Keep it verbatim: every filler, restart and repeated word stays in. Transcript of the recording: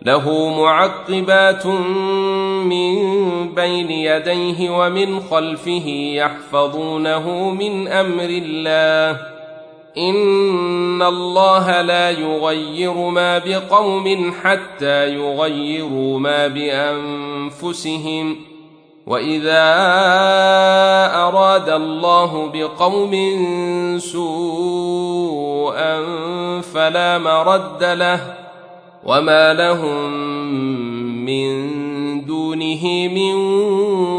له معقبات من بين يديه ومن خلفه يحفظونه من أمر الله إن الله لا يغير ما بقوم حتى يغيروا ما بأنفسهم وإذا أراد الله بقوم سوءا فلا مرد له وما لهم من دونه من